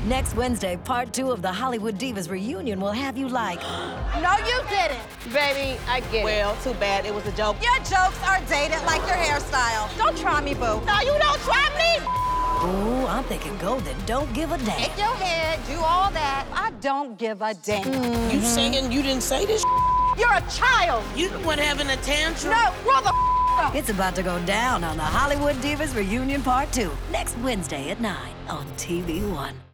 Next Wednesday, part 2 of the Hollywood Divas reunion will have you like... No, you didn't. Baby, I get it. Well, too bad. It was a joke. Your jokes are dated like your hairstyle. Don't try me, boo. No, you don't try me. Ooh, I'm thinking Golden don't give a damn. Shake your head, do all that. I don't give a damn. You saying you didn't say this? You're a child. You the one having a tantrum? No, brother. It's about to go down on the Hollywood Divas reunion part 2 next Wednesday at 9 on TV1.